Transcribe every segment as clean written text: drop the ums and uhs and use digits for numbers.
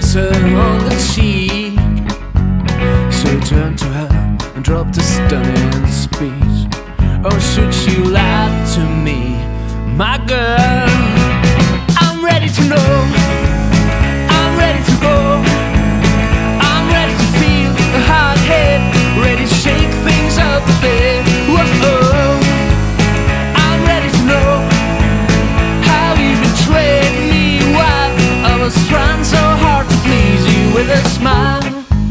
kiss her on the cheek. So he turned to her and dropped a stunning speech. Oh, should she lie to me, my girl? I'm ready to know, I'm ready to go, I'm ready to feel the hard head, ready to shake things up a bit. Whoa, I'm ready to know how you betrayed me while I was trying so hard to please you with a smile.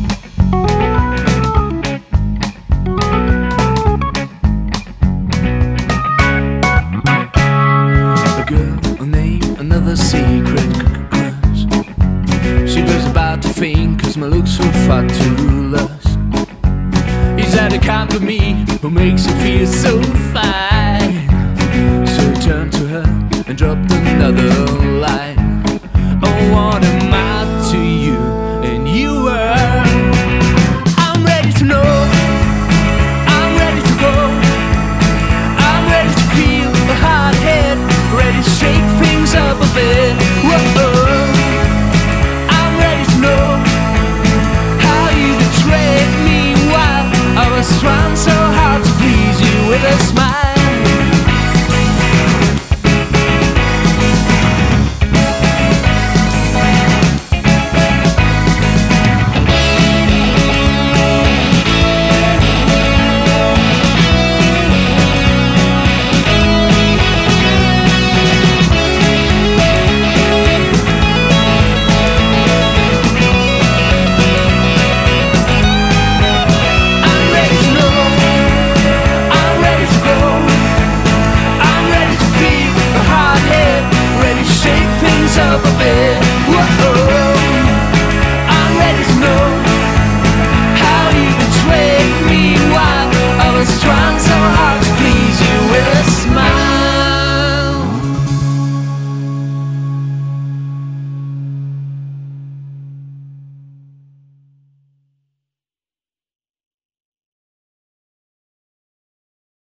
A girl, a name, another secret crush. She was about to faint cause my looks were far too lush. He's had a kind of me who makes her feel so fine. So he turned to her and dropped another line.